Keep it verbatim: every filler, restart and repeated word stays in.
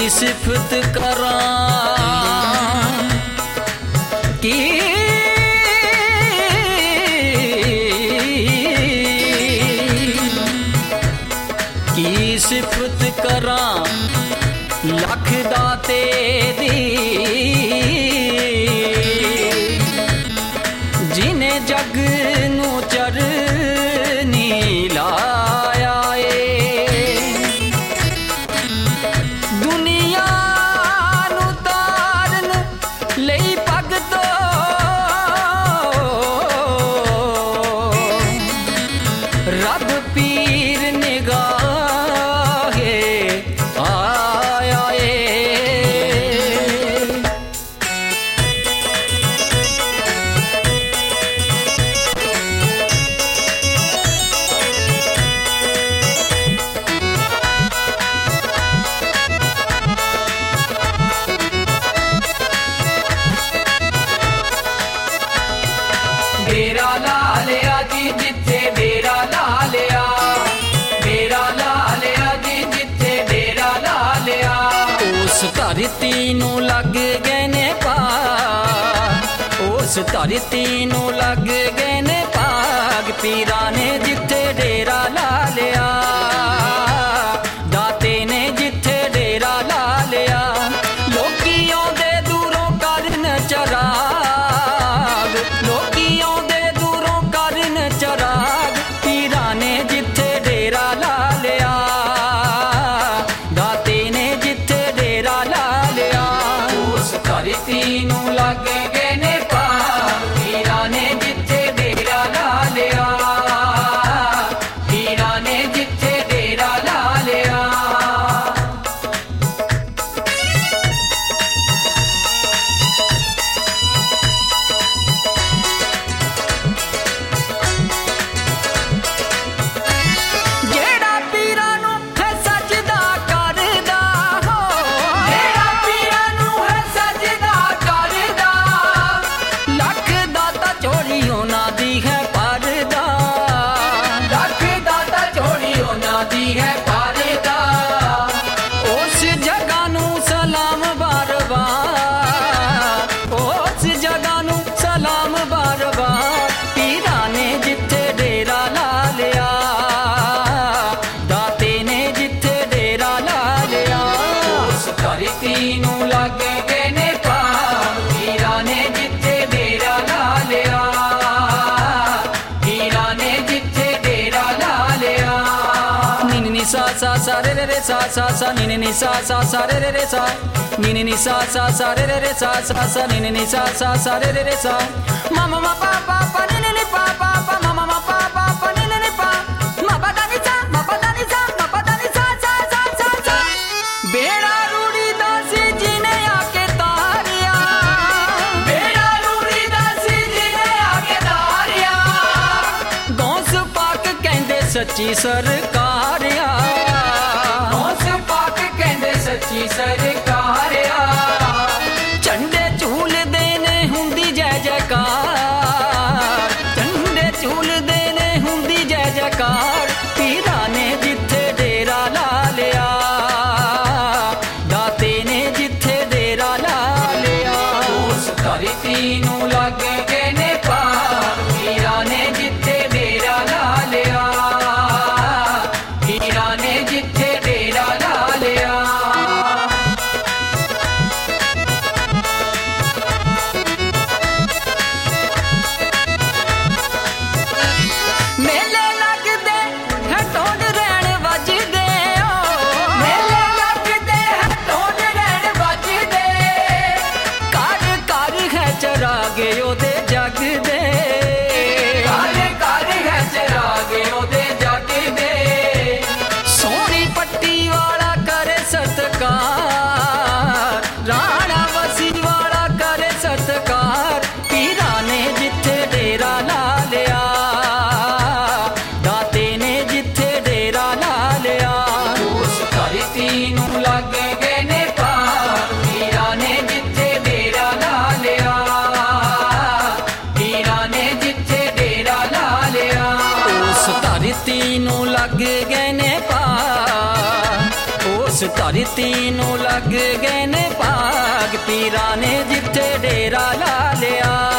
सिफत करां की की सिफत करां लख दाते दी जिन्हें जग नू चरनी लाया ए दुनिया नू तारन लई भगतो रब पीर निगाहे आया ए डेरा ला लिया जी जिथे डेरा ला लिया डेरा ला लिया जी जिथे डेरा ला लिया उस धरती नू लग गए ने पाग उस धरती नू लग गए ने पाग पीरा ने जिथे डेरा ला लिया दाते ने जिथे डेरा ला लिया लोकी आउंदे दूरों करन चराग लोकी आउंदे दूरों करन चराग पीरा ने जिथे डेरा ला लिया दाते ने जिथे डेरा ला लिया उस धरती नू लग गए ने पाग पीरा ने जिथे डेरा ला लिया पीरा ने जिथे डेरा ला लिया जेड़ा पीरा नू है सजदा करदा हो जेड़ा पीरा नू है सजदा करदा लख दाता चोरी होना दी है परदा लख दाता चोरी होना दी है परदा उस जगह नू सलाम बार बार उस जगह नू सलाम बार बार पीरा ने जिथे डेरा ला लिया दाते ने जिथे डेरा ला लिया उस धरती नू लग गए ने पाग पीरा ने जिथे डेरा ला लिया पीरा ने जिथे डेरा ला लिया नी नी सा सा सा रे रे रे सा सा सा नी नी सा सा सा रे रे रे सा नी नी सा सा सा रे रे रे सा सा सा नी नी सा सा सा रे रे रे सा मा मा मा पा पा पा नी नी पा पा पा मा मा मा पा पा पा नी नी पा मा पा दा नी सा मा पा दा नी सा मा पा दा नी सा सा सा सा सा बेड़ा रूड़ी दासी जी ने आके तारिया बेड़ा रूड़ी दासी जी ने आके तारिया गौस पाक कहंदे सच्ची सरकारिया उस पाक कहंदे सच्ची सरकारिया झंडे झूल देने हुंदी जय जयकार झंडे झूल देने हुंदी जय जयकार पीरा ने जिथे डेरा ला लिया दाते ने जिथे डेरा ला लिया उस धरती नू लग गए ने पाग पीरा ने जिथे डेरा ला लिया पीरा ने जिथे डेरा ला लिया मेले लगदे है ढोल रैण वजदे ओ मेले लगदे है ढोल रैण बजदे कर कर है चराग ਧਰਤੀ ਨੂੰ ਲੱਗ ਗਏ ਨੇ ਭਾਗ, ਪੀਰਾਂ ਨੇ ਜਿੱਥੇ ਡੇਰਾ ਲਾ ਲਿਆ।